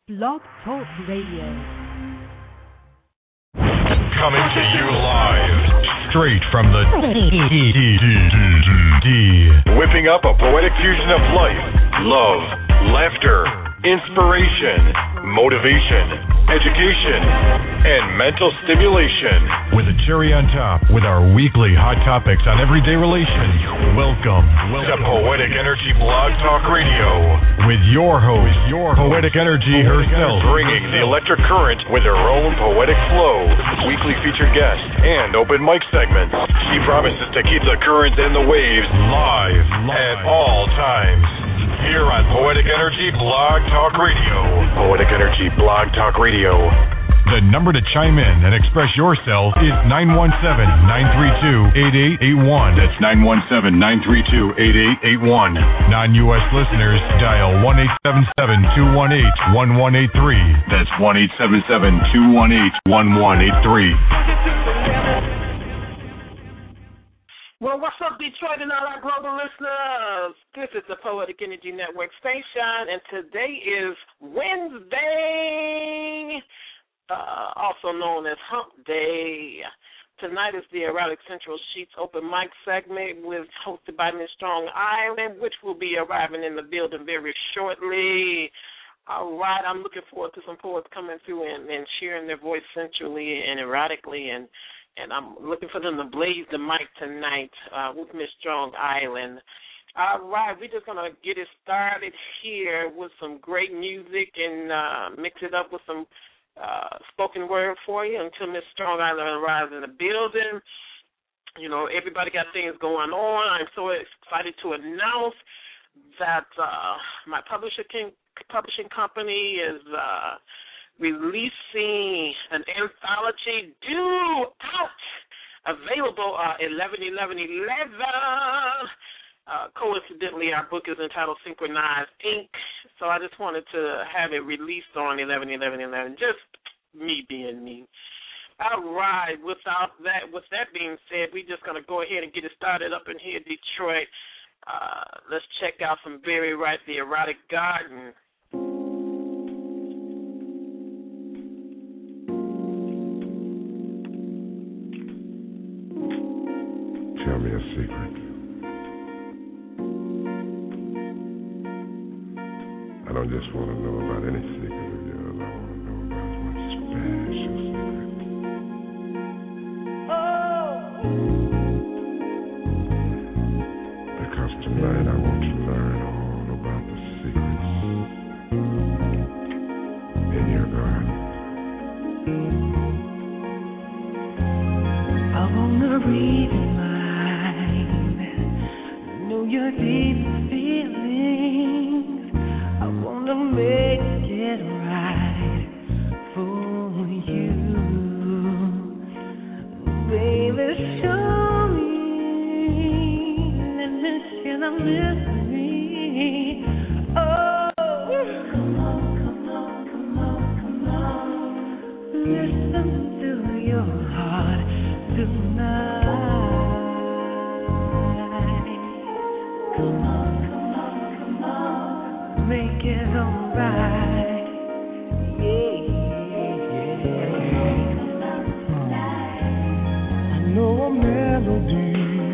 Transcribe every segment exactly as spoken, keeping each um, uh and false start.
Blog Talk Radio. Coming to you live, straight from the D. Whipping up a poetic fusion of life, love, laughter, inspiration, motivation, education, and mental stimulation. With a cherry on top, with our weekly hot topics on everyday relations. Welcome, welcome to Poetic Energy Blog Talk Radio. With your host, your Poetic Energy herself, bringing the electric current with her own poetic flow. Weekly featured guests and open mic segments. She promises to keep the currents and the waves live, live at all times. Here on Poetic Energy Blog Talk Radio. Poetic Energy Blog Talk Radio. The number to chime in and express yourself is nine one seven, nine three two, eight eight eight one. That's nine one seven, nine three two, eight eight eight one. Non-U S listeners, dial one eight seven seven, two one eight, one one eight three. That's one eight seven seven, two one eight, one one eight three. Well, what's up, Detroit and all our global listeners? This is the Poetic Energy Network station, and today is Wednesday, uh, also known as Hump Day. Tonight is the Erotic Central Sheets open mic segment with hosted by Miss Strong Island, which will be arriving in the building very shortly. All right, I'm looking forward to some poets coming through and, and sharing their voice sensually and erotically, and And I'm looking for them to blaze the mic tonight uh, with Miss Strong Island. All right, we're just going to get it started here with some great music and uh, mix it up with some uh, spoken word for you until Miss Strong Island arrives in the building. You know, everybody got things going on. I'm so excited to announce that uh, my publisher king, publishing company is uh, – releasing an anthology due out, available uh, eleven eleven eleven. Uh, coincidentally, our book is entitled Synchronized Ink, so I just wanted to have it released on eleven eleven eleven, just me being me. All right, without that, with that being said, we're just going to go ahead and get it started up in here, Detroit. Uh, let's check out some Very Right, the Erotic Garden. Tell me a secret. I don't just want to know about any secret of yours. I want to know about one special secret. Oh! Because tonight I want to learn all about the secrets in your garden. I want to read your deep feelings. I want to make it right for you. Baby, show me, let me share the mystery. Oh, come on, come on, come on, come on. Listen to your heart tonight. Come on, come on, come on, make it alright. Yeah, yeah. I know a melody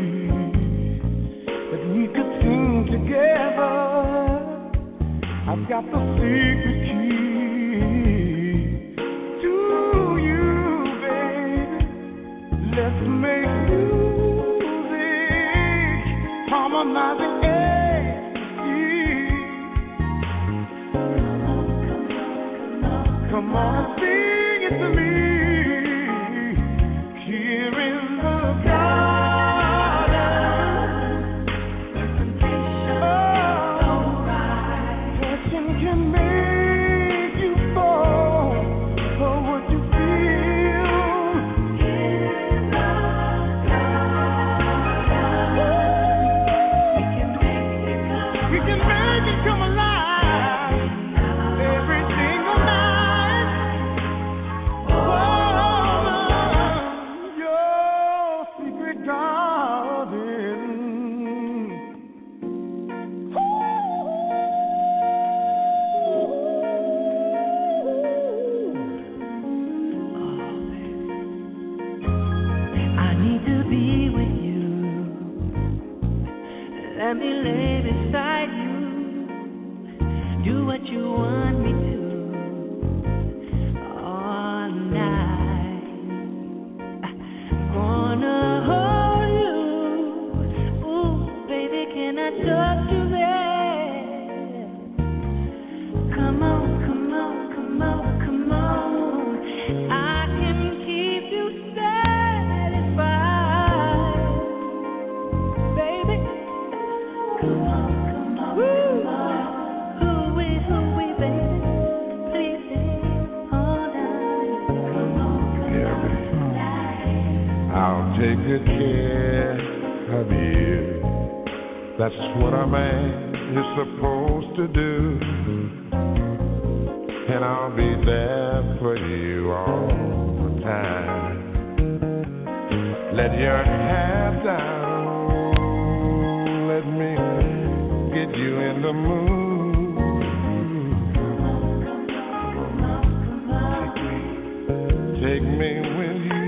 that we could sing together. I've got the secret key to you, baby. Let's make music, harmonizing. Come on, sing it to me. Here in the garden, oh, passion can make you fall for what you feel. In the garden, we can make it come. We can make it come alive every single night. Oh. me lay beside you. Do what you want me to all night. Gonna hold you. Ooh, baby, can I touch you there? Come on, come on, come on, come on. I can keep you satisfied, baby. Come on, come on, come on. Hooey, hooey, baby. Please hold on. Come on, come Yeah, on baby. tonight. I'll take good care of you. That's what a man is supposed to do. And I'll be there for you all the time. Let your hair down. Let me get you in the mood. Take me with you.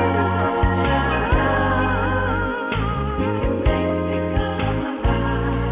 Come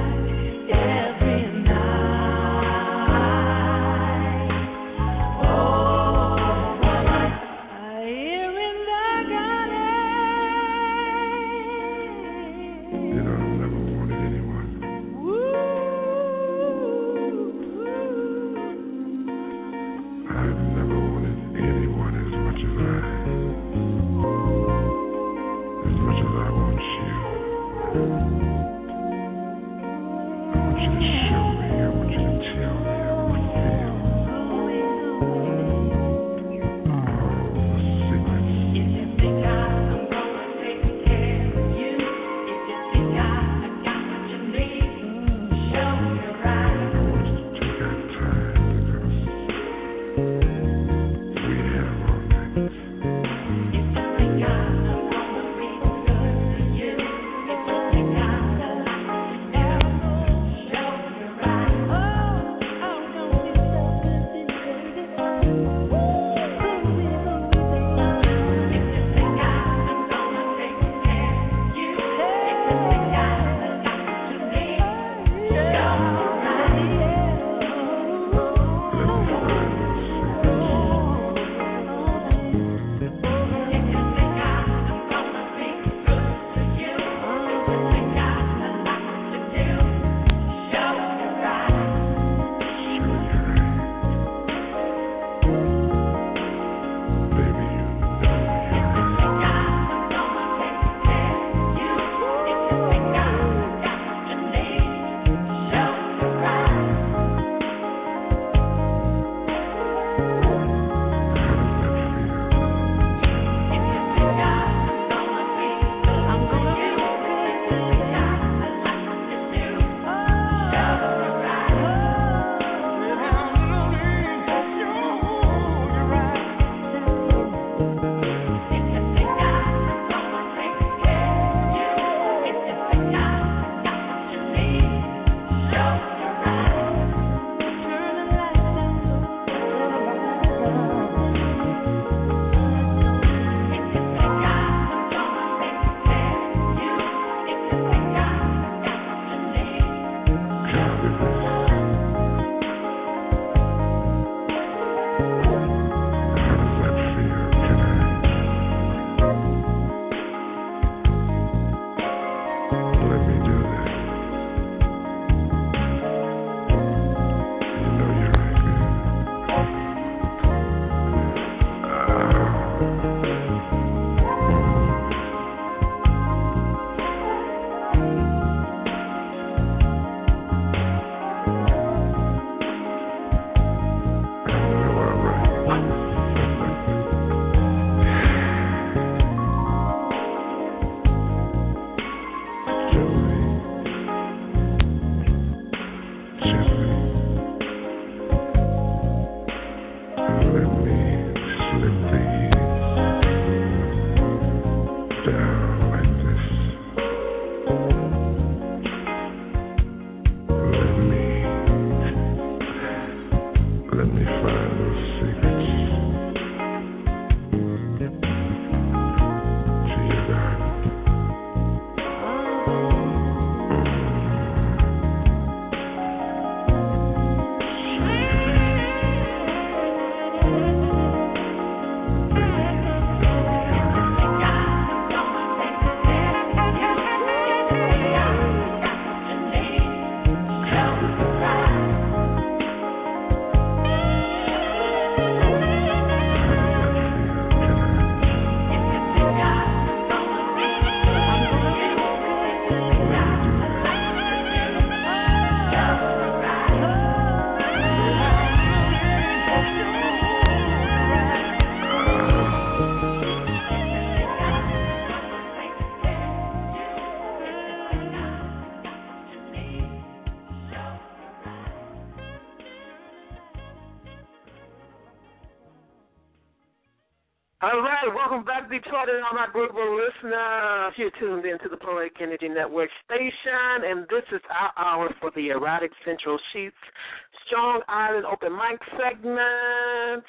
All right, welcome back, Detroit and all my global listeners. You're tuned into the Poetic Energy Network station, and this is our hour for the Erotic Central Sheets Strong Island Open Mic segment.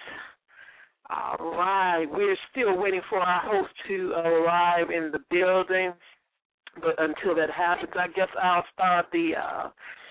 All right, we're still waiting for our host to arrive in the building, but until that happens, I guess I'll start the uh,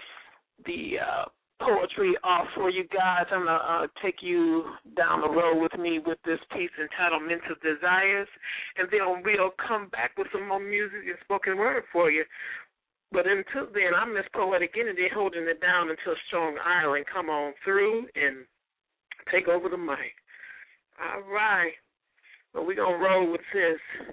the uh, poetry off for you guys. I'm going to uh, take you down the road with me with this piece entitled Mental Desires, and then we'll come back with some more music and spoken word for you. But until then, I'm Miss Poetic Energy holding it down until Strong Island come on through and take over the mic. All right. Well, we're going to roll with this.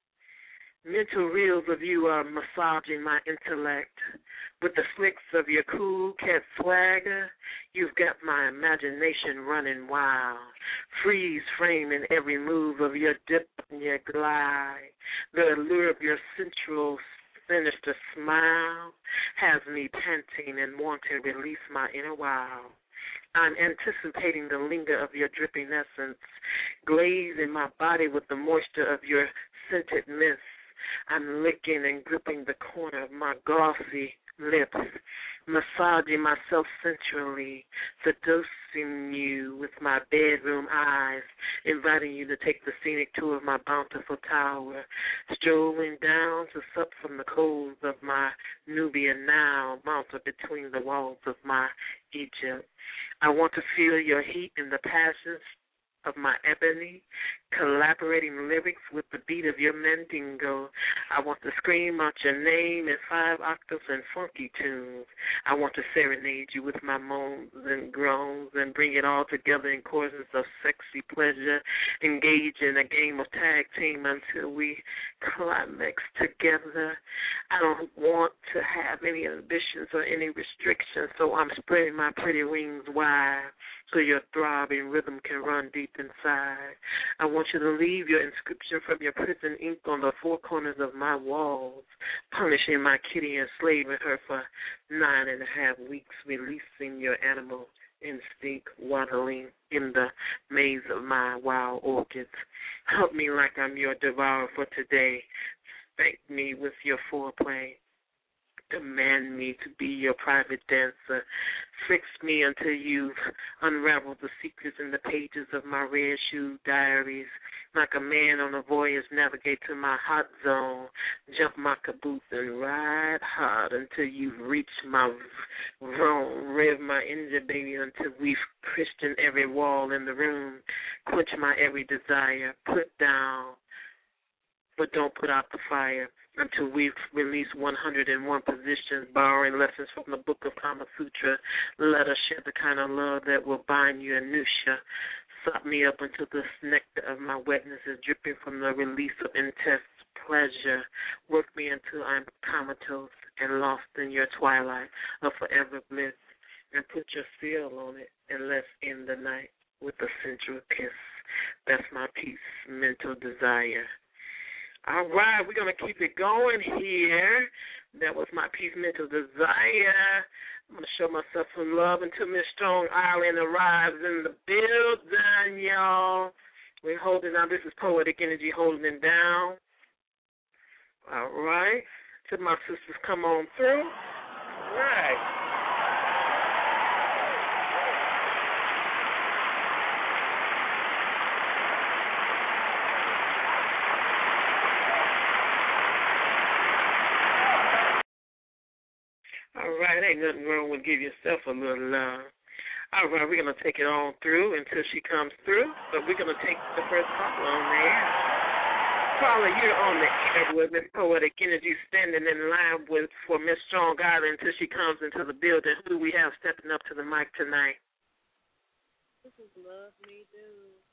Mental reels of you are massaging my intellect. With the flicks of your cool cat swagger, you've got my imagination running wild. Freeze framing every move of your dip and your glide. The allure of your sensual, sinister smile has me panting and wanting to release my inner wild. I'm anticipating the linger of your dripping essence, glazing my body with the moisture of your scented mist. I'm licking and gripping the corner of my glossy lips, massaging myself sensually, seducing you with my bedroom eyes, inviting you to take the scenic tour of my bountiful tower, strolling down to sup from the coals of my Nubian Nile, mounted between the walls of my Egypt. I want to feel your heat in the passions of my ebony, collaborating lyrics with the beat of your mandingo. I want to scream out your name in five octaves and funky tunes. I want to serenade you with my moans and groans and bring it all together in choruses of sexy pleasure. Engage in a game of tag team until we climax together. I don't want to have any ambitions or any restrictions, so I'm spreading my pretty wings wide so your throbbing rhythm can run deep inside. I want you to leave your inscription from your prison ink on the four corners of my walls, punishing my kitty and slaving her for nine and a half weeks, releasing your animal instinct, waddling in the maze of my wild orchids. Help me like I'm your devourer for today. Spank me with your foreplay. Demand me to be your private dancer. Fix me until you've unraveled the secrets in the pages of my red shoe diaries. Like a man on a voyage, navigate to my hot zone. Jump my caboose and ride hard until you've reached my throne. Rev my engine, baby, until we've Christian every wall in the room. Quench my every desire. Put down, but don't put out the fire. Until we've released one hundred one positions, borrowing lessons from the Book of Kama Sutra. Let us share the kind of love that will bind you, Anusha. Suck me up until the nectar of my wetness is dripping from the release of intense pleasure. Work me until I'm comatose and lost in your twilight of forever bliss. And put your seal on it, and let's end the night with a sensual kiss. That's my piece, Mental Desire. All right, we're going to keep it going here. That was my piece, Mental Desire. I'm going to show myself some love until Miss Strong Island arrives in the building, y'all. We're holding on. This is Poetic Energy holding it down. All right. Till my sisters come on through. All right. All right, ain't nothing wrong with giving yourself a little love. All right, we're going to take it on through until she comes through, but we're going to take the first caller on the air. Caller, you're on the air with Miss Poetic Energy, standing in line with for Miss Strong Island until she comes into the building. Who do we have stepping up to the mic tonight? This is Love Me Do.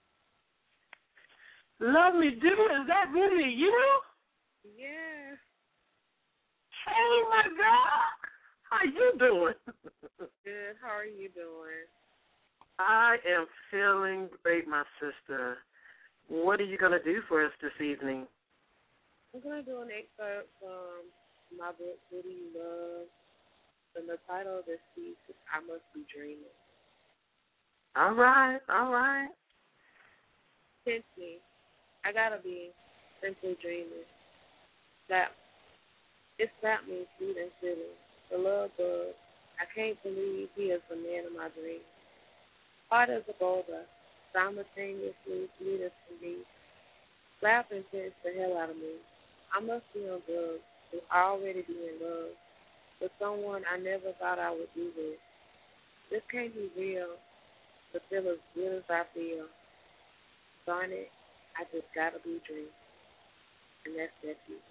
Love Me Do? Is that really you? Yeah. Hey, my God. How you doing? Good. How are you doing? I am feeling great, my sister. What are you going to do for us this evening? I'm going to do an excerpt from my book, Who Do You Love? And the title of this piece is I Must Be Dreaming. All right, all right. Pinch me, I gotta be simply dreaming. Slap, it slapped me sweet and silly. The love bug. I can't believe he is the man of my dreams. Hard as a boulder, simultaneously sweet as can be. Slap intense the hell out of me. I must be on drugs to already be in love with someone I never thought I would be with. This can't be real to feel as good as I feel. Darn it, I just gotta be dreaming. And that's that piece.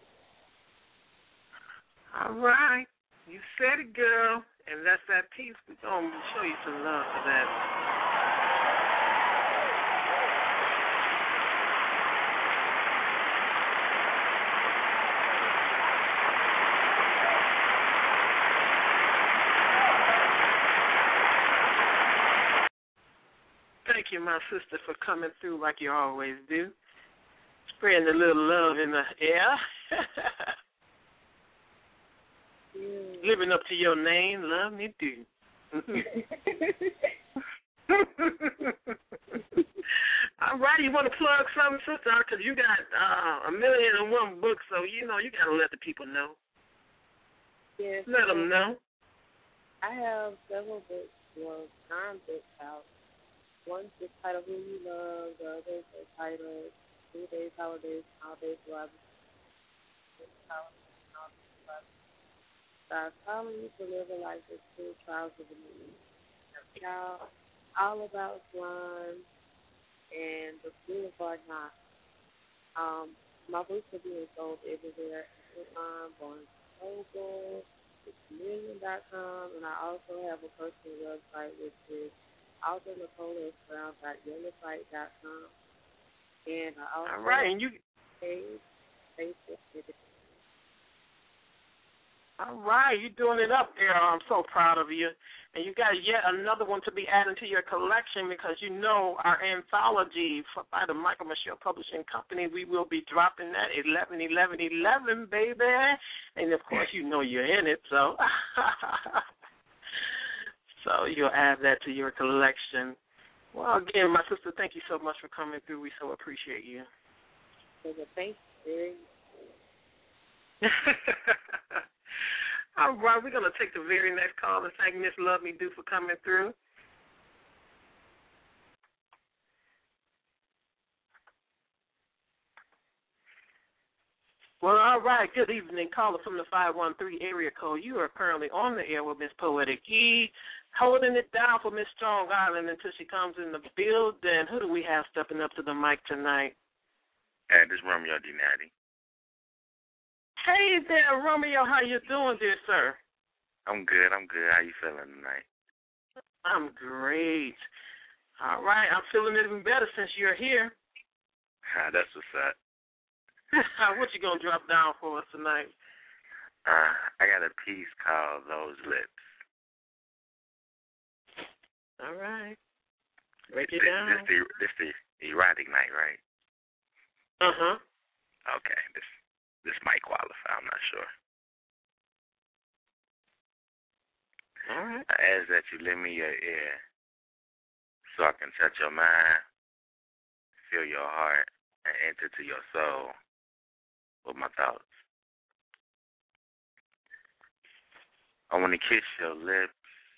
All right. You said it, girl. And that's that piece. We're going to show you some love for that. Thank you, my sister, for coming through like you always do. Spreading a little love in the air. Yeah. Living up to your name, love me do. All right, you want to plug something, sister? Because you got uh, a million and one books, so you know you got to let the people know. Yes. Let them know. I have several books, well, nine books out. One's the title Who You Love, the other is the title Three Days, Holidays, Holidays, Love. I follow you to live a life with true trials of the moon. Y'all, all about slime and the Boulevard Knot. Um, my books are being sold everywhere. Amazon, Barnes and Noble, million dot com, and I also have a personal website which is author Nicola Brown dot unify dot com. And I also all right, and you page Facebook. All right, you're doing it up there. I'm so proud of you. And you got yet another one to be added to your collection because you know our anthology by the Michael Michelle Publishing Company, we will be dropping that eleven eleven eleven, baby. And, of course, you know you're in it, so. So you'll add that to your collection. Well, again, my sister, thank you so much for coming through. We so appreciate you. Thank you. All right, we're going to take the very next call and thank Miss Love Me Do for coming through. Well, all right, good evening. Caller from the five one three area code. You are currently on the air with Miss Poetic E, holding it down for Miss Strong Island until she comes in the building. Who do we have stepping up to the mic tonight? Hey, this is Romeo D. Natty. Hey there, Romeo. How you doing, dear sir? I'm good. I'm good. How you feeling tonight? I'm great. All right. I'm feeling even better since you're here. That's what's up. What you going to drop down for us tonight? Uh, I got a piece called Those Lips. All right. Break it this, down. This the, this the erotic night, right? Uh-huh. Okay. This This might qualify. I'm not sure. All right. I ask that you lend me your ear so I can touch your mind, feel your heart, and enter to your soul with my thoughts. I want to kiss your lips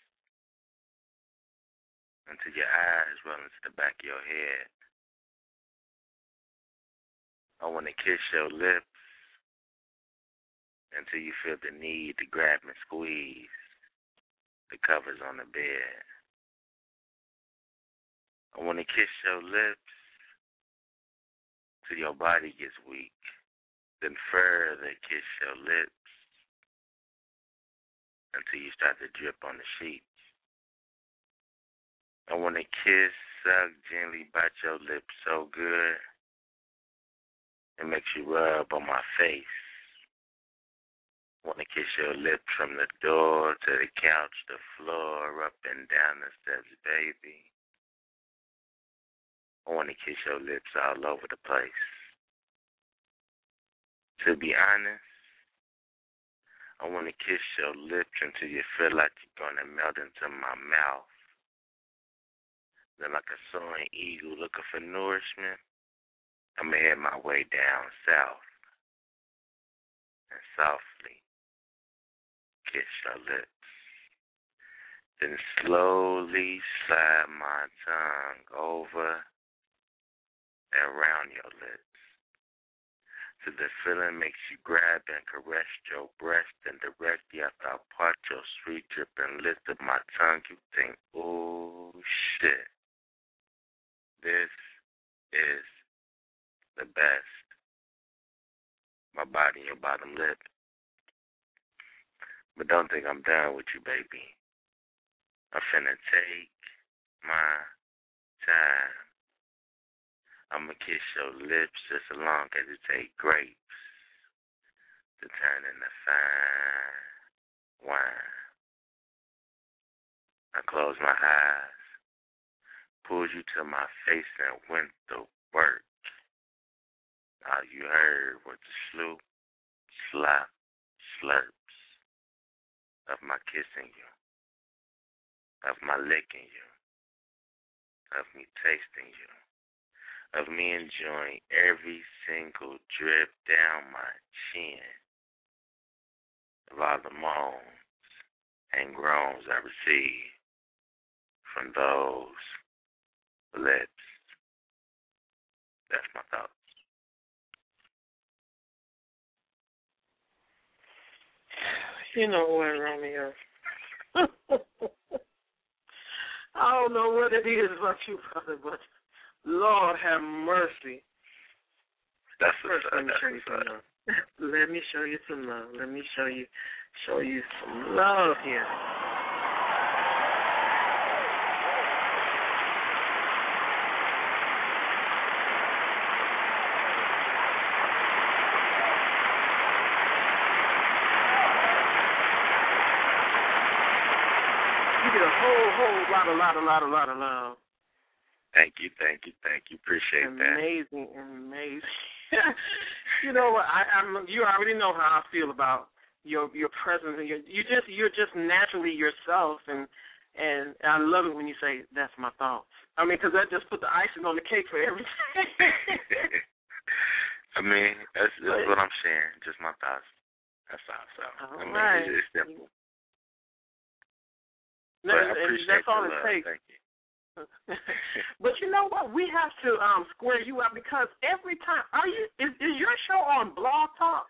until your eyes roll into the back of your head. I want to kiss your lips until you feel the need to grab and squeeze the covers on the bed. I want to kiss your lips till your body gets weak, then further kiss your lips until you start to drip on the sheets. I want to kiss, suck, gently bite your lips so good it makes you rub on my face. I want to kiss your lips from the door to the couch, the floor, up and down the steps, baby. I want to kiss your lips all over the place. To be honest, I want to kiss your lips until you feel like you're going to melt into my mouth. Then like a soaring eagle looking for nourishment, I'm going to head my way down south and softly kiss your lips. Then slowly slide my tongue over and around your lips. So the feeling makes you grab and caress your breast, and directly after I part your sweet dripping lips of my tongue, you think, oh shit, this is the best. My body and your bottom lip. But don't think I'm done with you, baby. I'm finna take my time. I'm going to kiss your lips just as long as it takes grapes to turn into fine wine. I close my eyes, pulled you to my face and went to work. All you heard was the sloop, slap, slurps of my kissing you, of my licking you, of me tasting you, of me enjoying every single drip down my chin, of all the moans and groans I receive from those lips. That's my thoughts. You know what, Romeo? I don't know what it is about you, brother, but Lord have mercy. That's First, a, let me show you some love. Let me show you some love. Let me show you, show you some love here. You get a whole, whole lot, a lot, a lot, a lot of love. Thank you, thank you, thank you. Appreciate amazing, that. Amazing, amazing. You know what? I, I'm. You already know how I feel about your your presence, and your, you just you're just naturally yourself, and and I love it when you say that's my thoughts. I mean, because that just put the icing on the cake for everything. I mean, that's, that's what I'm sharing, just my thoughts. That's all. So all I mean, right. it's, it's simple. No, but I appreciate that's all the it love. takes. Thank you. But you know what? We have to um, square you up because every time, are you? Is, is your show on Blog Talk?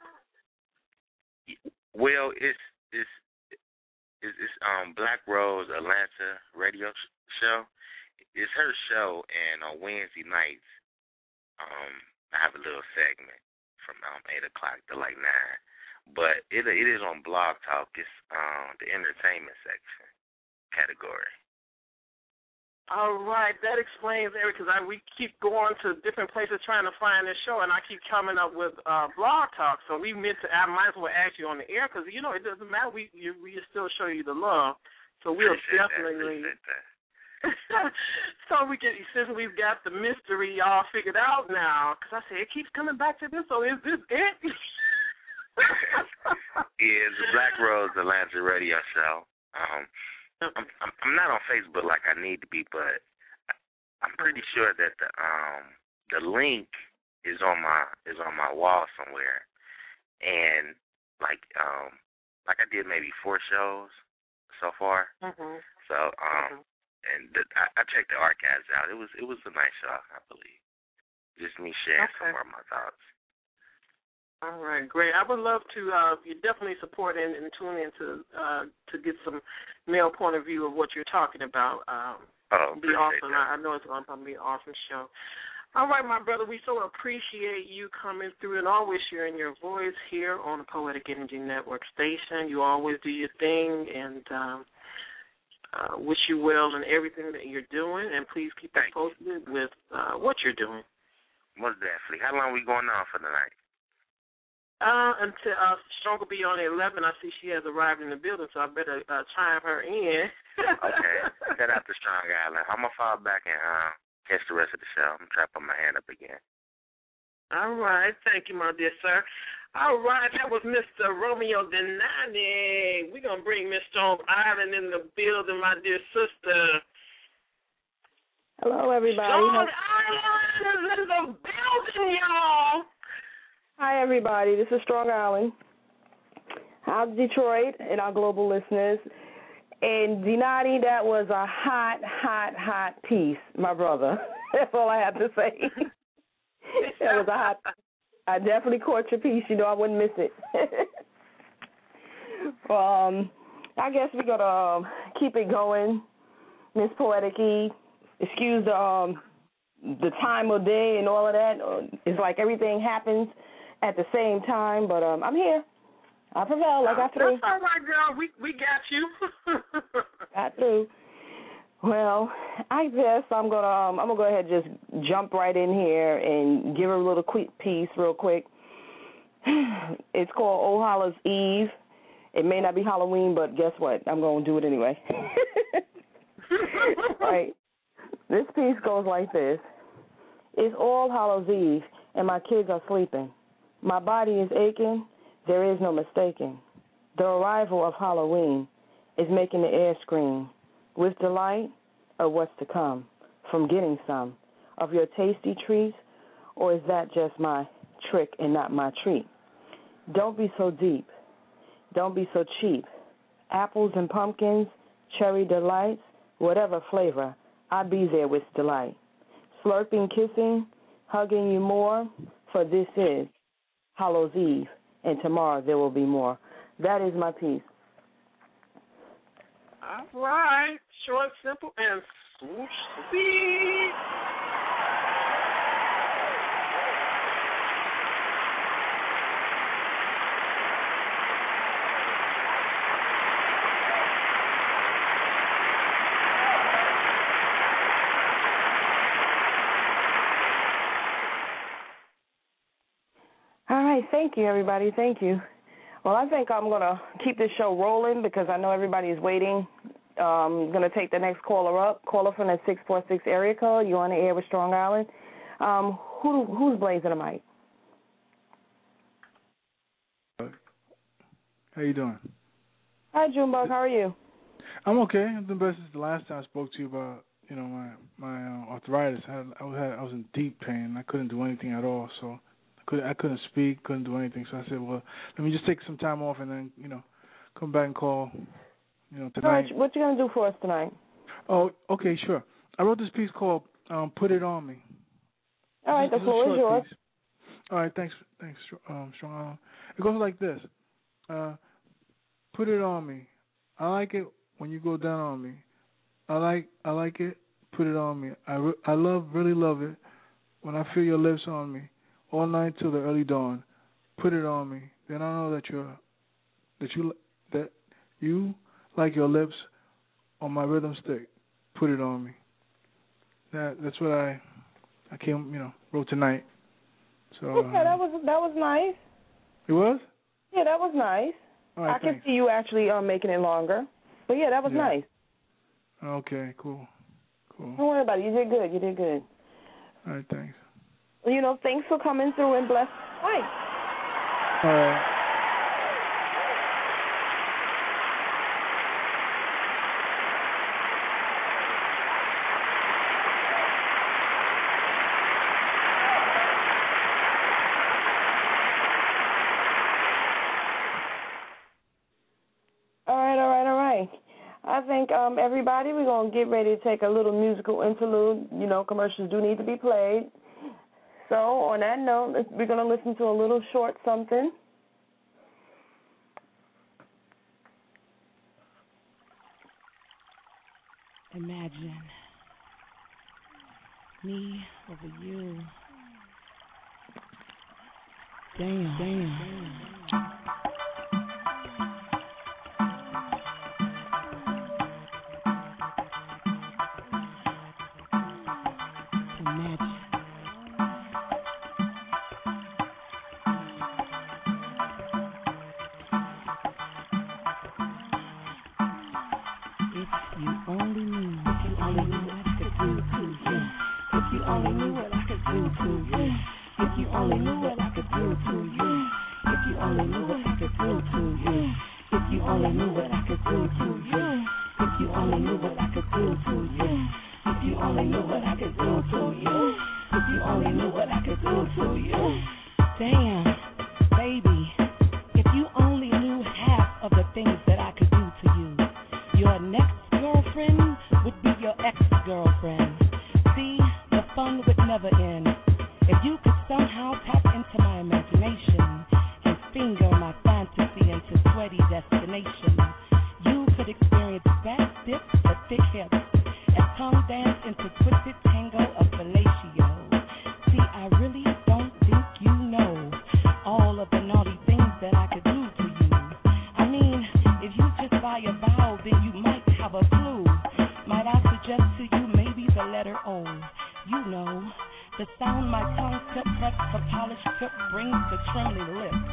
Well, it's it's it's, it's um Black Rose Atlanta radio show. It's her show, and on Wednesday nights, um, I have a little segment from um eight o'clock to like nine. But it it is on Blog Talk. It's um the entertainment section category. All right, that explains everything. Because I we keep going to different places trying to find this show, and I keep coming up with uh, Blog Talk. So we meant to. I might as well ask you on the air because you know it doesn't matter. We you, we still show you the love. So we'll Appreciate definitely. That, that. So we get since we've got the mystery all figured out now. Because I say it keeps coming back to this. So is this it? Yeah, it's the Black Rose Atlanta radio show. Um. I'm, I'm I'm not on Facebook like I need to be, but I'm pretty sure that the um the link is on my is on my wall somewhere, and like um like I did maybe four shows so far. Mm-hmm. So um mm-hmm. and the, I, I checked the archives out. It was it was a nice show, I believe. Just me sharing okay. some more of my thoughts. All right, great. I would love to uh, you definitely support and, and tune in to uh, to get some male point of view of what you're talking about. Um, oh, be awesome. That. I, I know it's going to be an awesome show. All right, my brother, we so appreciate you coming through and always sharing your voice here on the Poetic Energy Network station. You always do your thing, and um, uh, wish you well in everything that you're doing, and please keep us posted with uh, what you're doing. Most definitely. How long are we going on for tonight? Uh, until uh, Strong will be on at eleven. I see she has arrived in the building, so I better uh, chime her in. Okay. Shout out to Strong Island. I'm going to fall back and uh, catch the rest of the show. I'm trying to put my hand up again. All right. Thank you, my dear sir. All right. That was Mister Romeo Denani. We're going to bring Miss Strong Island in the building, my dear sister. Hello, everybody. Strong Island is in the building. building, y'all. Hi, everybody. This is Strong Island. How's Detroit and our global listeners? And Dinati, that was a hot, hot, hot piece, my brother. That's all I have to say. That was a hot. I definitely caught your piece. You know, I wouldn't miss it. um, I guess we're gonna um, keep it going, Miss Poetic E. Excuse the um, the time of day and all of that. It's like everything happens at the same time, but um, I'm here. I prevailed. I got through. That's all right, girl. We we got you. Got through. Well, I guess I'm gonna um, I'm gonna go ahead and just jump right in here and give her a little quick piece, real quick. It's called Old Hallows Eve. It may not be Halloween, but guess what? I'm gonna do it anyway. Right. This piece goes like this. It's All Hallows Eve, and my kids are sleeping. My body is aching. There is no mistaking. The arrival of Halloween is making the air scream with delight of what's to come from getting some of your tasty treats, or is that just my trick and not my treat? Don't be so deep. Don't be so cheap. Apples and pumpkins, cherry delights, whatever flavor, I'd be there with delight. Slurping, kissing, hugging you more, for this is Hallows Eve, and tomorrow there will be more. That is my piece. All right. Short, simple, and swoosh speed. All right, thank you, everybody. Thank you. Well, I think I'm going to keep this show rolling because I know everybody is waiting. Um, going to take the next caller up. Caller from the six four six area code. You're on the air with Strong Island. Um, who Who's blazing the mic? How you doing? Hi, Junebug. How are you? I'm okay. I'm the best since the last time I spoke to you about, you know, my my uh, arthritis. I, had, I, had, I was in deep pain. I couldn't do anything at all, so I couldn't, I couldn't speak, couldn't do anything. So I said, well, let me just take some time off and then, you know, come back and call, you know, tonight. All right, what you going to do for us tonight? Oh, okay, sure. I wrote this piece called um, Put It On Me. All right, the floor is yours. Piece. All right, thanks, thanks, um, Strong Island. It goes like this. Uh, put it on me. I like it when you go down on me. I like I like it. Put it on me. I, re- I love, really love it when I feel your lips on me all night till the early dawn. Put it on me. Then I know that you're that you that you like your lips on my rhythm stick. Put it on me. That that's what I I came you know wrote tonight. So okay, uh, that was that was nice. It was? Yeah, that was nice. All right, I can thanks. see you actually um, making it longer. But, yeah, that was Yeah. nice. Okay, cool. Cool. Don't worry about it. You did good. You did good. All right, thanks. You know, thanks for coming through and bless. Hi. All right. All right, all right, all right. I think um, everybody, we're going to get ready to take a little musical interlude. You know, commercials do need to be played. So on that note, let's- we're going to listen to a little short something. Imagine me over you. Damn, damn, damn. If you only knew what I could do to you. girlfriend. See, the fun would never end if you could somehow tap into my imagination and finger my fantasy into sweaty destination. You could experience back dips for thick hips and tongue dance into twisted tango of fellatio. See, I really don't think you know all of the naughty things that I could do to you. I mean, if you just buy a vowel, then you might have a clue. Might I suggest to you maybe the letter O? You know, the sound my tongue tip press the polished tip brings to trembling lips.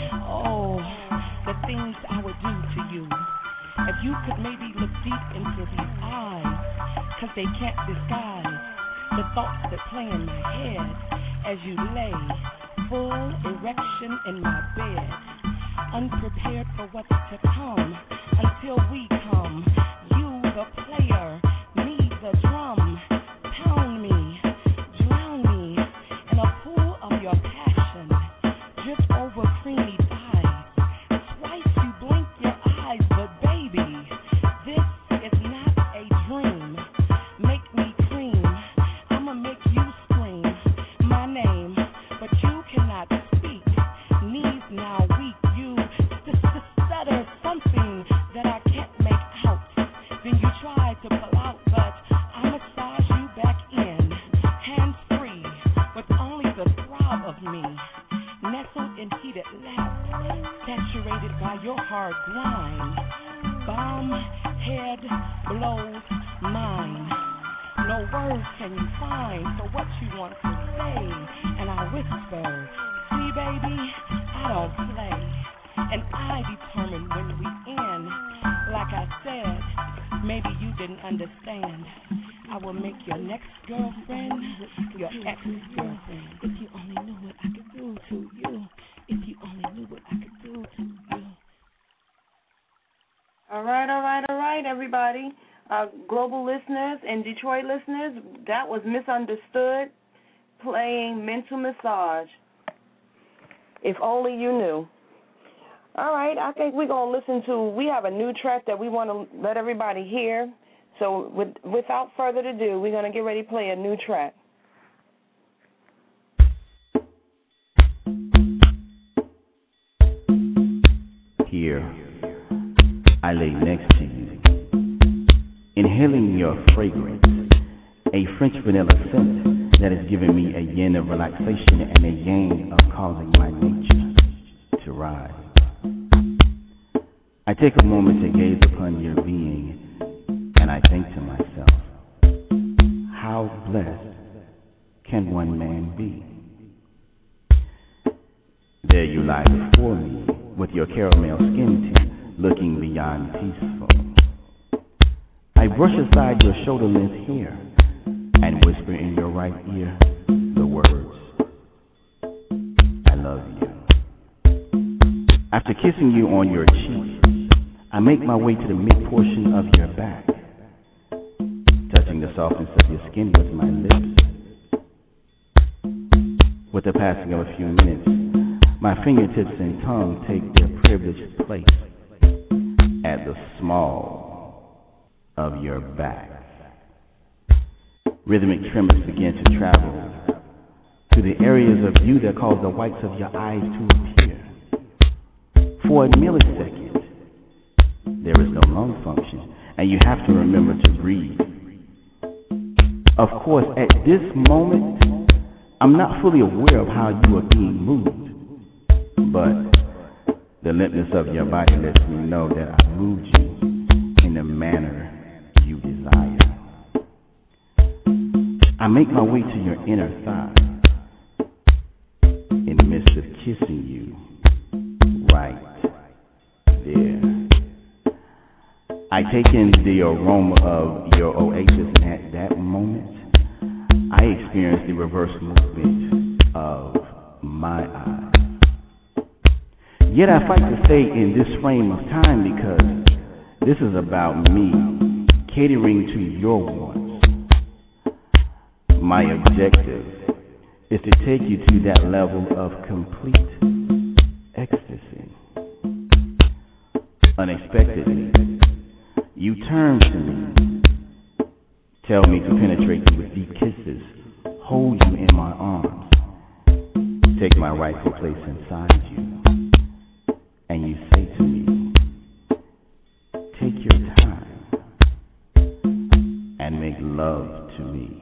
Oh, the things I would do to you. If you could maybe look deep into these eyes, 'cause they can't disguise the thoughts that play in my head as you lay, full erection in my bed, unprepared for what's to come, until we come. You the player, me the drum, pound me, drown me in a pool of your passion, drift over creamy thighs, twice you blink your eyes, but baby, this is not a dream. Make me cream, I'ma make you scream my name, but you cannot speak. Knees now weak, you stutter something that I can't make out. Then you try to pull out, but I massage you back in, hands free, with only the throb of me, nestled in heated laps, saturated by your hard grind. Bomb head blows mine. No words can you find for what you want to say, and I whisper, see baby, I don't play, and I determine when we end. Like I said, maybe you didn't understand. I will make your next girlfriend your ex-girlfriend. If you only knew what I could do to you. If you only knew what I could do to you. All right, all right, all right, everybody. Uh, global listeners and Detroit listeners, that was Misunderstood playing Mental Massage. If only you knew. All right, I think we're going to listen to, we have a new track that we want to let everybody hear. So with, without further ado, we're going to get ready to play a new track. Here, I lay next to you, inhaling your fragrance, a French vanilla scent that has given me a yin of relaxation and a yang of causing my nature to rise. I take a moment to gaze upon your being, and I think to myself, how blessed can one man be? There you lie before me, with your caramel skin tint looking beyond peaceful. I brush aside your shoulder-length hair and whisper in your right ear the words, I love you. After kissing you on your cheek, I make my way to the mid-portion of your back, touching the softness of your skin with my lips. With the passing of a few minutes, my fingertips and tongue take their privileged place at the small of your back. Rhythmic tremors begin to travel to the areas of you that cause the whites of your eyes to appear. For a millisecond, there is no lung function, and you have to remember to breathe. Of course, at this moment, I'm not fully aware of how you are being moved, but the limpness of your body lets me know that I moved you in the manner you desire. I make my way to your inner thigh in the midst of kissing you right there. I take in the aroma of your oasis, and at that moment, I experience the reverse movement of my eyes. Yet I fight to stay in this frame of time because this is about me catering to your wants. My objective is to take you to that level of complete ecstasy. Unexpectedly, you turn to me, Tell me to penetrate you with deep kisses, hold you in my arms, take my rightful place inside you, and you say to me, take your time and make love to me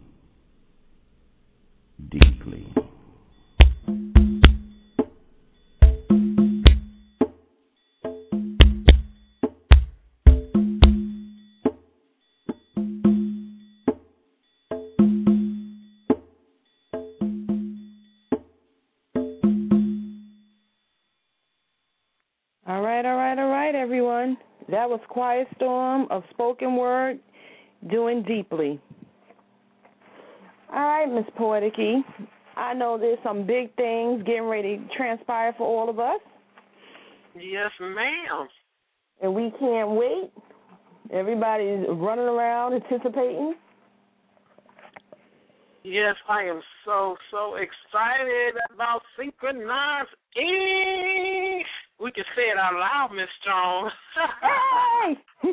deeply. All right, all right, all right, everyone. That was Quiet Storm of Spoken Word, doing Deeply. All right, Miss Poetic E, I know there's some big things getting ready to transpire for all of us. Yes, ma'am. And we can't wait. Everybody's running around anticipating. Yes, I am so, so excited about Synchronized E. We can say it out loud, Miss Strong. Hey!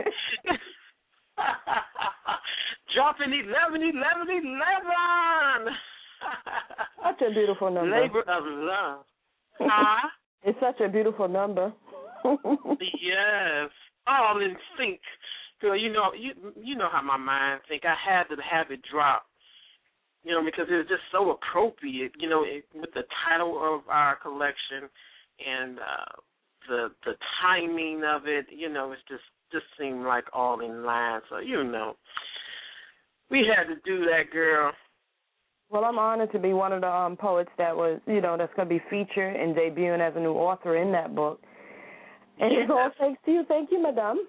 Dropping eleven, eleven, eleven. Such a beautiful number. Labor of love. Huh? It's such a beautiful number. Yes. All in sync. So you know, you you know how my mind think. I had to have it drop. You know, because it was just so appropriate. You know, it, with the title of our collection and uh, the the timing of it. You know, it's just just seemed like all in line. So you know, we had to do that, girl. Well, I'm honored to be one of the um, poets that was, you know, that's going to be featured and debuting as a new author in that book. And yes. It's all thanks to you. Thank you, madame.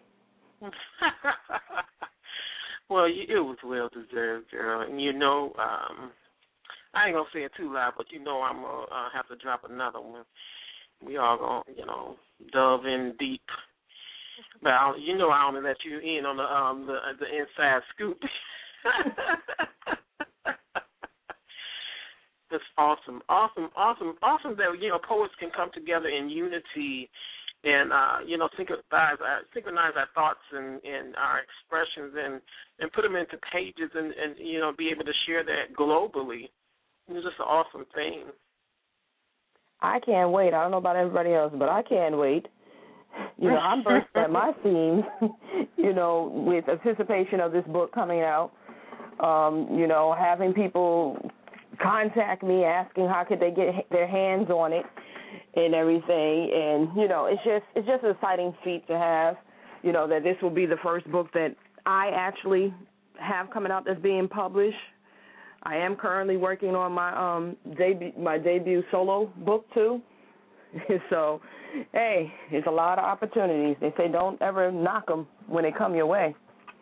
Well, it was well deserved, girl. And you know, um, I ain't gonna say it too loud, but you know I'm gonna uh, have to drop another one. We all gonna, you know, delve in deep. But I, you know, I only let you in on the um the the inside scoop. That's awesome, awesome, awesome, awesome that, you know, poets can come together in unity and, uh, you know, synchronize, uh, synchronize our thoughts and, and our expressions and, and put them into pages and, and, you know, be able to share that globally. It's just an awesome thing. I can't wait. I don't know about everybody else, but I can't wait. You know, I'm bursting at my seams, you know, with anticipation of this book coming out, um, you know, having people contact me asking how could they get their hands on it and everything, and you know it's just it's just an exciting feat to have, you know, that this will be the first book that I actually have coming out that's being published. I am currently working on my um debut my debut solo book too. So hey, it's a lot of opportunities. They say don't ever knock them when they come your way.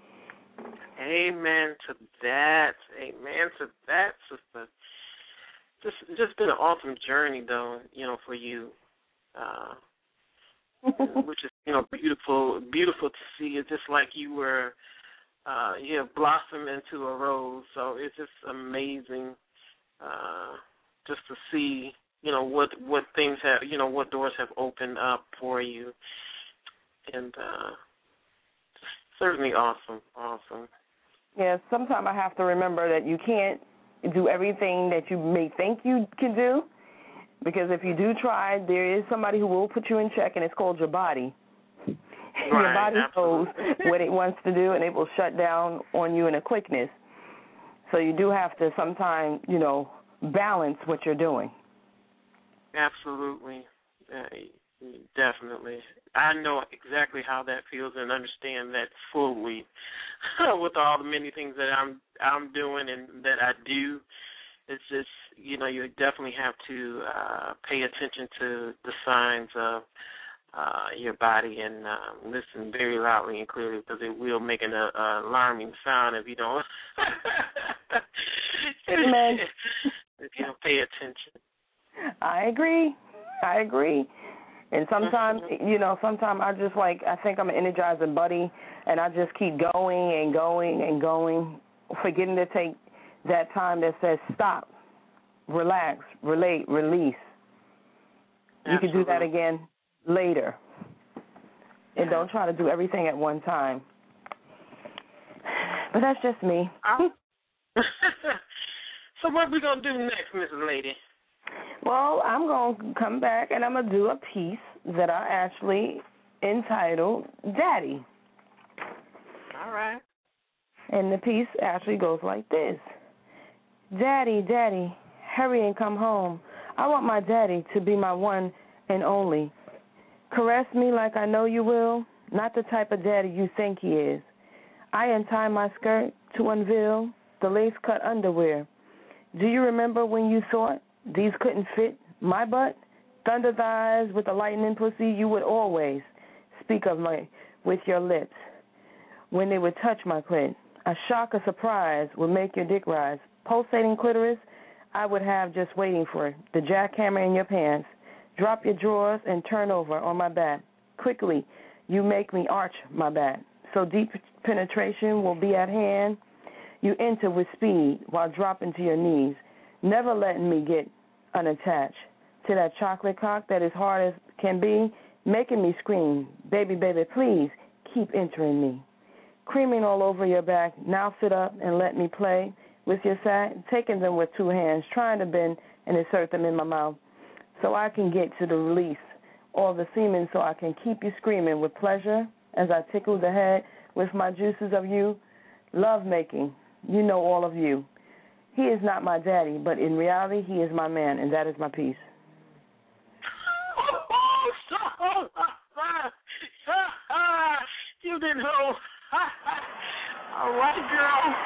Amen to that. Amen to that, sister. Just, just been an awesome journey, though, you know, for you, uh, which is, you know, beautiful, beautiful to see. It's just like you were, uh, you have blossomed into a rose. So it's just amazing, uh, just to see, you know, what what things have, you know, what doors have opened up for you, and uh, certainly awesome, awesome. Yeah, sometimes I have to remember that you can't do everything that you may think you can do, because if you do try, there is somebody who will put you in check, and it's called your body. Right, your body absolutely. knows what it wants to do, and it will shut down on you in a quickness. So you do have to sometimes, you know, balance what you're doing. Absolutely. Uh, definitely. I know exactly how that feels and understand that fully with all the many things that I'm I'm doing and that I do. It's just, you know, you definitely have to uh, pay attention to the signs of uh, your body and uh, listen very loudly and clearly, because it will make an uh, alarming sound if you don't Amen. if you don't pay attention. I agree. I agree. And sometimes, you know, sometimes I just like, I think I'm an energizing buddy, and I just keep going and going and going, forgetting to take that time that says stop, relax, relate, release. Absolutely. You can do that again later. And don't try to do everything at one time. But that's just me. So what are we going to do next, Missus Lady? Well, I'm going to come back and I'm going to do a piece that I actually entitled Daddy. All right. And the piece actually goes like this. Daddy, Daddy, hurry and come home. I want my daddy to be my one and only. Caress me like I know you will, not the type of daddy you think he is. I untie my skirt to unveil the lace-cut underwear. Do you remember when you thought these couldn't fit my butt? Thunder thighs with a lightning pussy, you would always speak of my with your lips. When they would touch my clit, a shock of surprise would make your dick rise. Pulsating clitoris, I would have just waiting for it. The jackhammer in your pants. Drop your drawers and turn over on my back. Quickly, you make me arch my back. So deep penetration will be at hand. You enter with speed while dropping to your knees, never letting me get unattached to that chocolate cock that is hard as can be, making me scream, baby, baby, please keep entering me. Creaming all over your back, now sit up and let me play with your sack, taking them with two hands, trying to bend and insert them in my mouth so I can get to the release, all the semen so I can keep you screaming with pleasure as I tickle the head with my juices of you. Love making, you know all of you. He is not my daddy, but in reality he is my man, and that is my piece. You didn't know. All right, girl.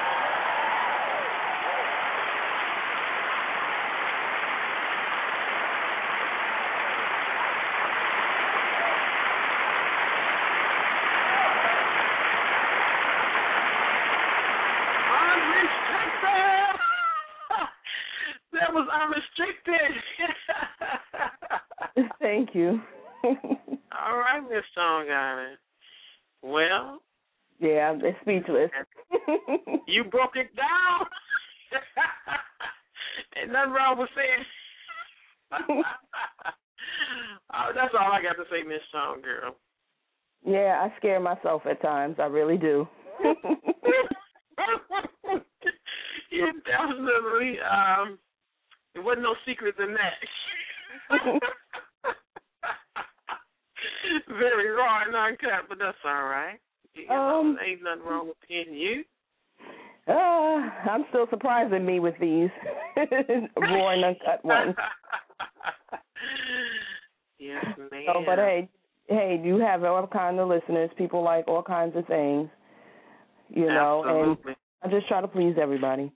That was unrestricted. Thank you. All right, Miss Strong Island. Well. Yeah, I'm speechless. You broke it down. Ain't nothing wrong with saying. Oh, that's all I got to say, Miss Strong Girl. Yeah, I scare myself at times. I really do. You definitely. Um, there wasn't no secret in that. Very raw and uncut, but that's all right. You know, um, ain't nothing wrong with being you. Uh, I'm still surprising me with these raw and uncut ones. Yes, ma'am. Oh, but hey, hey, you have all kinds of listeners. People like all kinds of things, you know, Absolutely. and I just try to please everybody.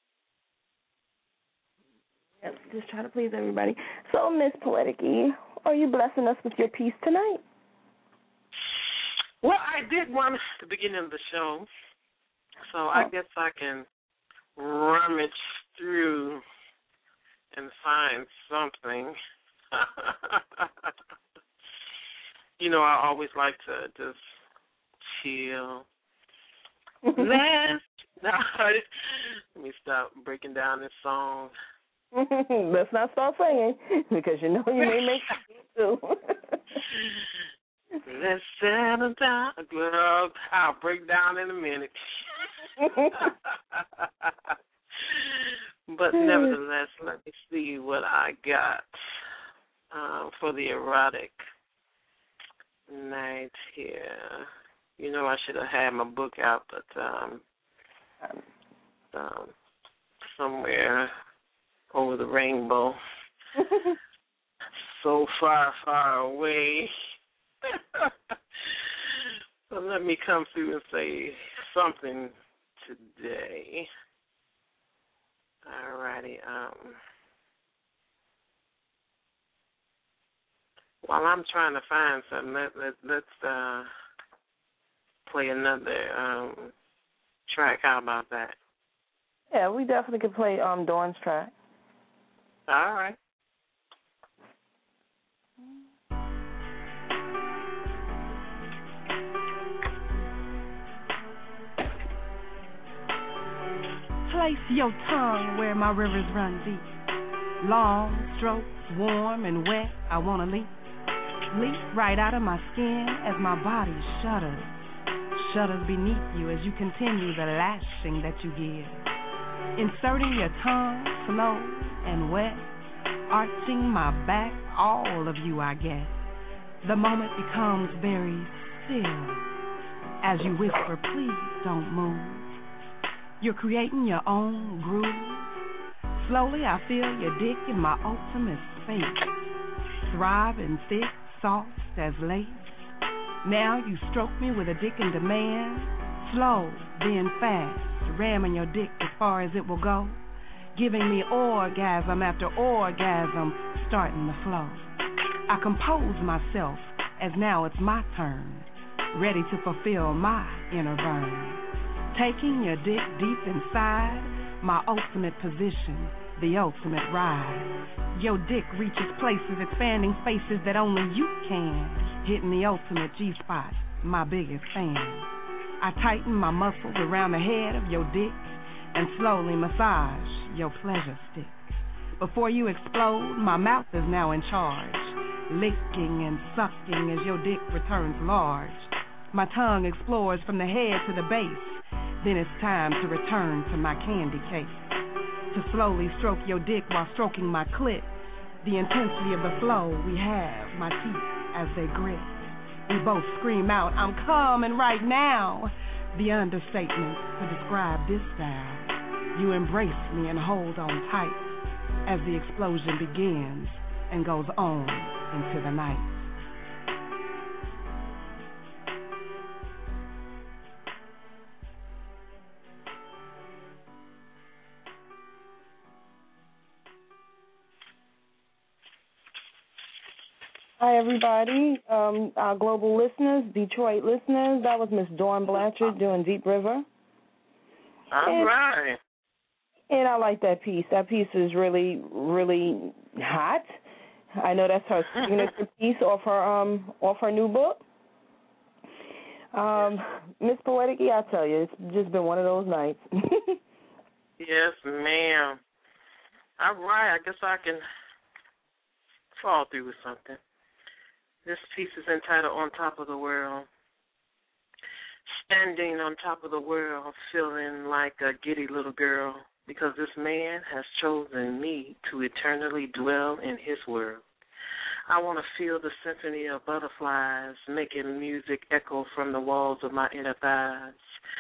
Yep, just try to please everybody. So, Miss Poetic E, are you blessing us with your piece tonight? Well, I did one at the beginning of the show, so oh. I guess I can rummage through and find something. You know, I always like to just chill. Let's, let me stop breaking down this song. Let's not start singing, because you know you may make it too. Let's settle down, girl. I'll break down in a minute. But nevertheless, let me see what I got um, for the erotic night here. You know, I should have had my book out, but um, um, somewhere over the rainbow, so far, far away. So let me come through and say something today. All righty. Um, while I'm trying to find something, let, let, let's uh, play another um, track. How about that? Yeah, we definitely could play um, Dawn's track. All right. Place your tongue where my rivers run deep. Long strokes, warm and wet, I wanna leap. Leap right out of my skin as my body shudders. shudders beneath you as you continue the lashing that you give. Inserting your tongue slow and wet, arching my back, all of you I get. The moment becomes very still as you whisper, please don't move. You're creating your own groove. Slowly I feel your dick in my ultimate space, throbbing thick, soft as lace. Now you stroke me with a dick in demand, slow, then fast, ramming your dick as far as it will go, giving me orgasm after orgasm, starting the flow. I compose myself as now it's my turn, ready to fulfill my inner burn. Taking your dick deep inside, my ultimate position, the ultimate ride. Your dick reaches places, expanding spaces that only you can, hitting the ultimate G-spot, my biggest fan. I tighten my muscles around the head of your dick and slowly massage your pleasure stick. Before you explode, my mouth is now in charge, licking and sucking as your dick returns large. My tongue explores from the head to the base. Then it's time to return to my candy cake, to slowly stroke your dick while stroking my clit. The intensity of the flow we have, my teeth as they grit. We both scream out, I'm coming right now. The understatement to describe this style. You embrace me and hold on tight as the explosion begins and goes on into the night. Hi, everybody. Um, our global listeners, Detroit listeners. That was Miss Dawn Blanchard doing Deep River. All and, right. And I like that piece. That piece is really, really hot. I know that's her signature piece off her um off her new book. Um, Miss Poetic, I tell you, it's just been one of those nights. Yes, ma'am. All right. I guess I can fall through with something. This piece is entitled On Top of the World. Standing on top of the world, feeling like a giddy little girl, because this man has chosen me to eternally dwell in his world. I want to feel the symphony of butterflies, making music echo from the walls of my inner thighs.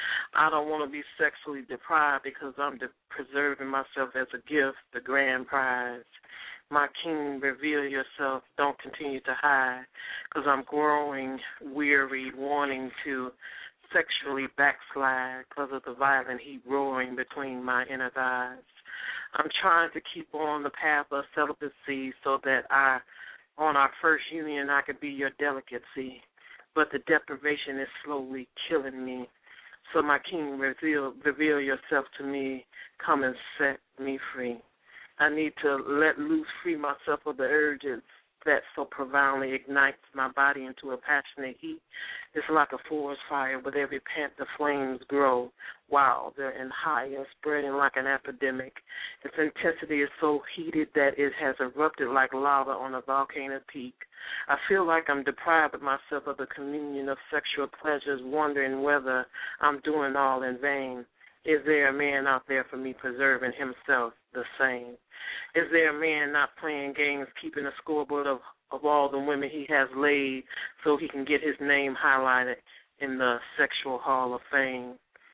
I don't want to be sexually deprived because I'm de- preserving myself as a gift, the grand prize. My king, reveal yourself, don't continue to hide, because I'm growing weary, wanting to sexually backslide because of the violent heat roaring between my inner thighs. I'm trying to keep on the path of celibacy so that I, on our first union, I could be your delicacy, but the deprivation is slowly killing me. So my king, reveal, reveal yourself to me, come and set me free. I need to let loose, free myself of the urges that so profoundly ignites my body into a passionate heat. It's like a forest fire. With every pant, the flames grow wilder and higher, spreading like an epidemic. Its intensity is so heated that it has erupted like lava on a volcano peak. I feel like I'm deprived of myself of the communion of sexual pleasures, wondering whether I'm doing all in vain. Is there a man out there for me preserving himself the same? Is there a man not playing games, keeping a scoreboard of, of all the women he has laid so he can get his name highlighted in the sexual hall of fame?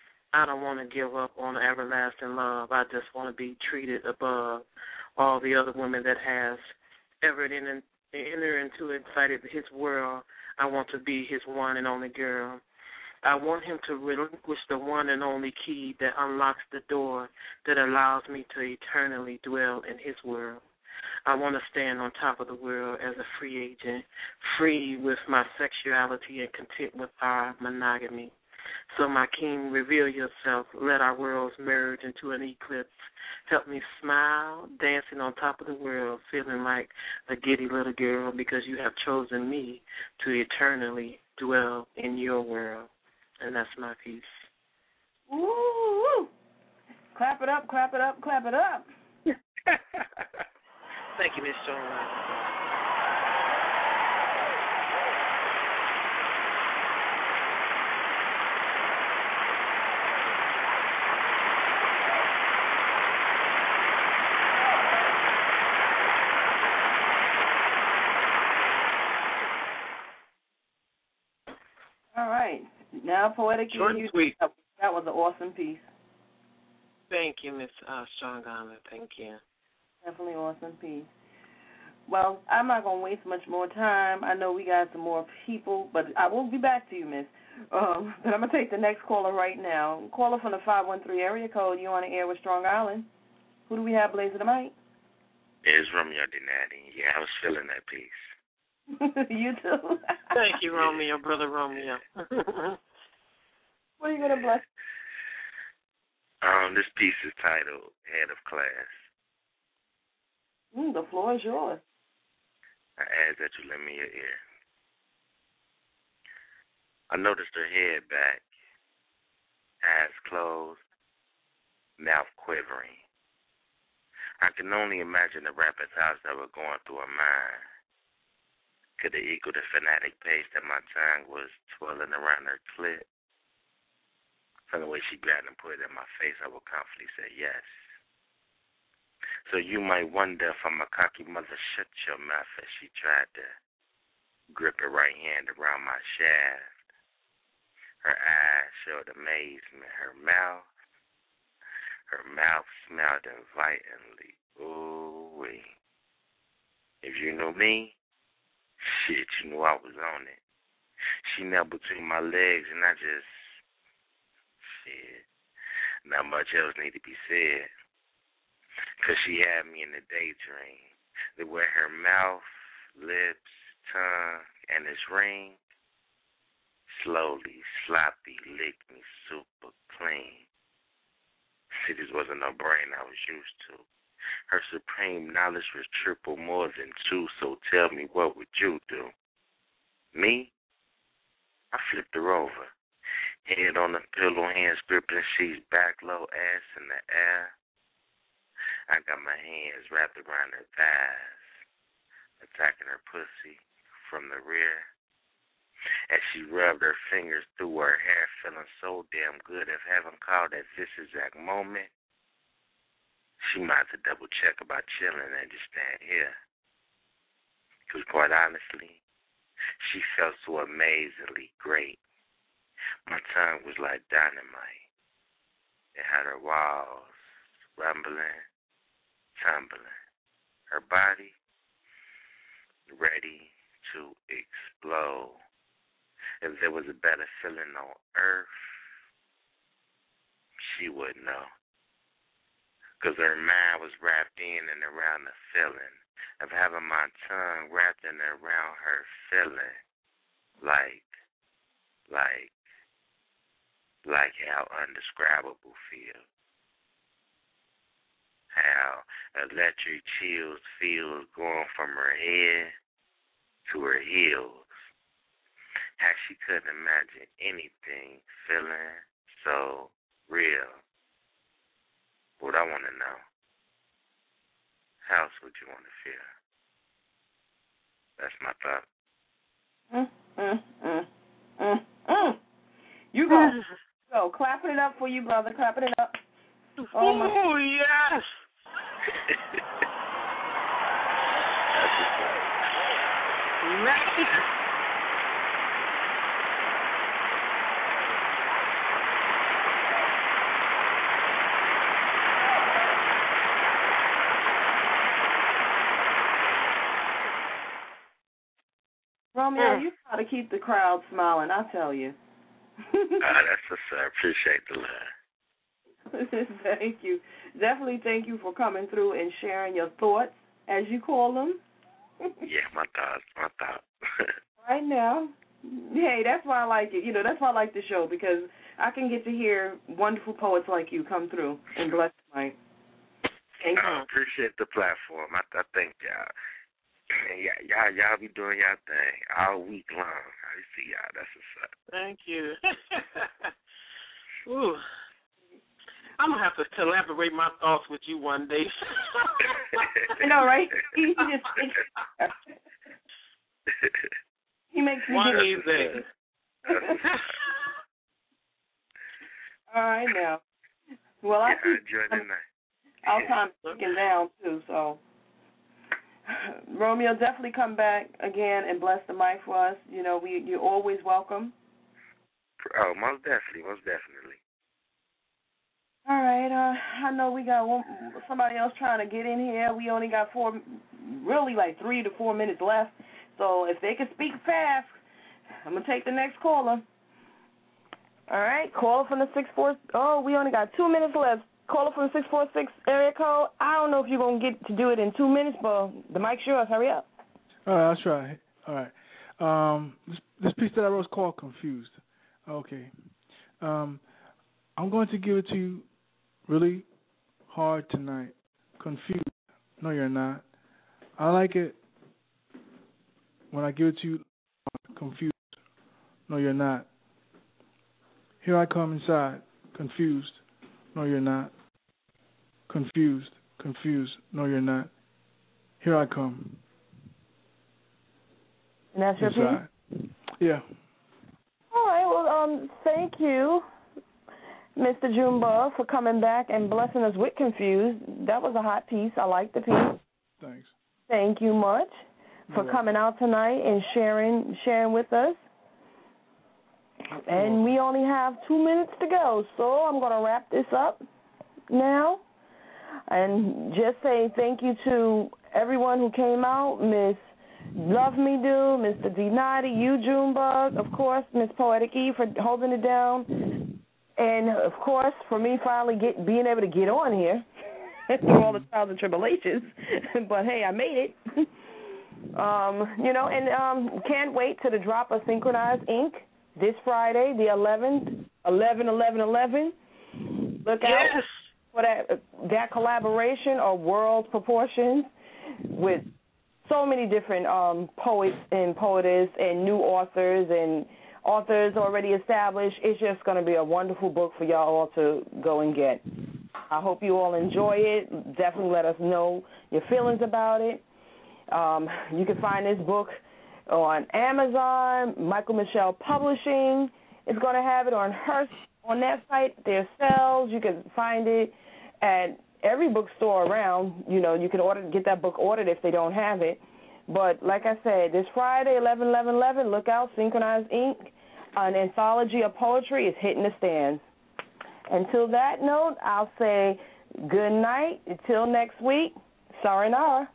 I don't want to give up on everlasting love. I just want to be treated above all the other women that has ever entered into excited his world. I want to be his one and only girl. I want him to relinquish the one and only key that unlocks the door that allows me to eternally dwell in his world. I want to stand on top of the world as a free agent, free with my sexuality and content with our monogamy. So, my king, reveal yourself. Let our worlds merge into an eclipse. Help me smile, dancing on top of the world, feeling like a giddy little girl because you have chosen me to eternally dwell in your world. And that's my piece. Woo! Clap it up, clap it up, clap it up. Thank you, Miss Jones. How poetic Short you and used sweet. that. That was an awesome piece. Thank you, Miss uh, Strong Island. Thank you. Definitely awesome piece. Well, I'm not going to waste much more time. I know we got some more people, but I will be back to you, Miss. Um, but I'm going to take the next caller right now. Caller from the five one three area code. You on the air with Strong Island. Who do we have blazing the mic? It's Romeo Donati. Yeah, I was feeling that piece. You too. Thank you, Romeo, brother Romeo. What are you going to bless? Um, this piece is titled Head of Class. Mm, the floor is yours. I ask that you lend me your ear. I noticed her head back, eyes closed, mouth quivering. I can only imagine the rapid thoughts that were going through her mind. Could it equal the fanatic pace that my tongue was twirling around her clit? From the way she grabbed and put it in my face, I would confidently say yes. So you might wonder if I'm a cocky mother, shut your mouth as she tried to grip her right hand around my shaft. Her eyes showed amazement. Her mouth, her mouth smelled invitingly. Ooh-wee. If you knew me, shit, you knew I was on it. She knelt between my legs and I just, shit, not much else need to be said. Because she had me in the daydream. The way her mouth, lips, tongue, and this ring slowly, sloppy, licked me super clean. See, this wasn't no brain I was used to. Her supreme knowledge was triple more than two, so tell me, what would you do? Me? I flipped her over. Head on the pillow, hands gripping sheets, back low, ass in the air. I got my hands wrapped around her thighs, attacking her pussy from the rear. As she rubbed her fingers through her hair, feeling so damn good, if heaven called at this exact moment, she might have to double check about chilling and just stand here. Because quite honestly, she felt so amazingly great. My tongue was like dynamite. It had her walls rumbling, tumbling. Her body ready to explode. If there was a better feeling on earth, she would know. Because her mind was wrapped in and around the feeling of having my tongue wrapped in and around her feeling. Like, like, like how undescribable feels. How electric chills feel going from her head to her heels. How she couldn't imagine anything feeling so real. What I want to know, how else would you want to feel? That's my thought. Mm, mm, mm, mm, mm. You go. Go. Clapping it up for you, brother. Clapping it up. Oh, my. Oh yes. Magic. Romeo, Mm. you got to keep the crowd smiling, I tell you. Ah, that's what's up. I appreciate the love. Thank you. Definitely thank you for coming through and sharing your thoughts, as you call them. Yeah, my thoughts, my thoughts. Right now. Hey, that's why I like it. You know, that's why I like the show, because I can get to hear wonderful poets like you come through and bless my. Thank you. I appreciate the platform. I, I thank y'all. And y'all, y'all, y'all be doing y'all thing all week long. I see y'all. That's what's up. Thank you. Ooh. I'm going to have to collaborate my thoughts with you one day. I know, right? He, he just he makes me one do of these days. All right, now. Well, I yeah, see enjoy the night. our time's ticking down, too, so. Romeo, definitely come back again and bless the mic for us. You know, we you're always welcome. Oh, most definitely, most definitely. All right. Uh, I know we got one, somebody else trying to get in here. We only got four, really like three to four minutes left. So if they can speak fast, I'm gonna take the next caller. All right, caller from the six four. Oh, we only got two minutes left. Caller from the six four six area code. I don't know if you're gonna get to do it in two minutes, but the mic's yours. Hurry up. All right, I'll try. All right. Um, this, this piece that I wrote is called Confused. Okay. Um, I'm going to give it to you really hard tonight. Confused. No, you're not. I like it when I give it to you confused. No, you're not. Here I come inside. Confused. No, you're not. Confused. Confused. No, you're not. Here I come. And that's your inside. piece? Yeah. All right. Well, um, thank you, Mister Junebug, for coming back and blessing us with Confused. That was a hot piece. I like the piece. Thanks. Thank you much for You're coming out tonight and sharing sharing with us. And we only have two minutes to go, so I'm going to wrap this up now and just say thank you to everyone who came out, Miss Love Me Do, Mister D. Naughty, you, Junebug, of course, Miss Poetic E for holding it down, and, of course, for me finally get being able to get on here through all the trials and tribulations. But, hey, I made it. um, you know, and um, can't wait to the drop of Synchronized Ink this Friday, the eleventh, eleven eleven eleven. Look out yes. for that that collaboration of world proportions with so many different um, poets and poetess and new authors and authors already established. It's just going to be a wonderful book for y'all all to go and get. I hope you all enjoy it. Definitely let us know your feelings about it. Um, you can find this book on Amazon. Michael Michelle Publishing is going to have it on her on that site themselves. You can find it at every bookstore around. You know, you can order get that book ordered if they don't have it. But like I said, this Friday, eleven eleven eleven, look out, Synchronized Ink, an anthology of poetry is hitting the stands. Until that note, I'll say good night. Until next week, sayonara.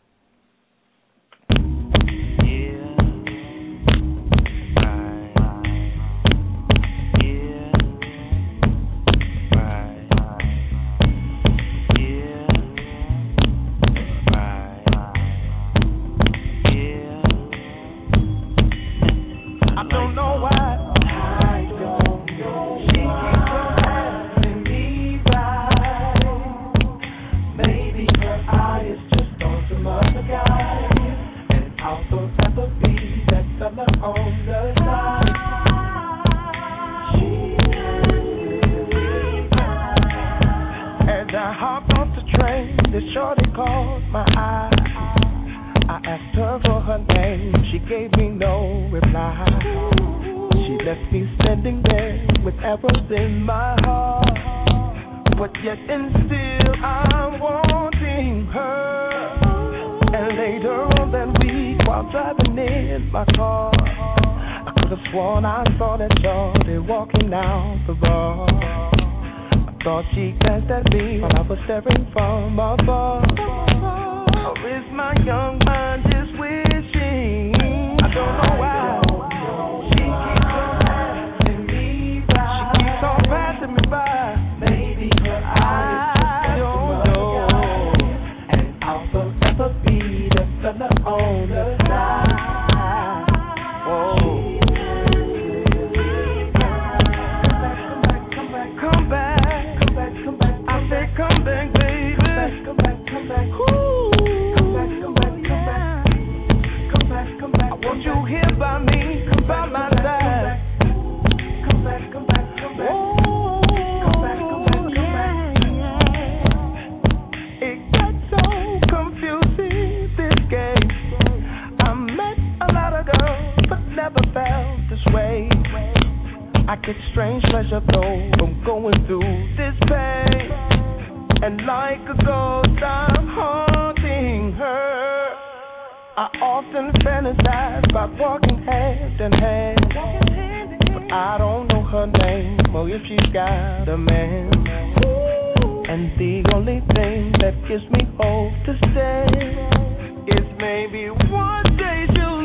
I often fantasize about walking hand in hand, I don't know her name or if she got a man. And the only thing that gives me hope to stay is maybe one day she'll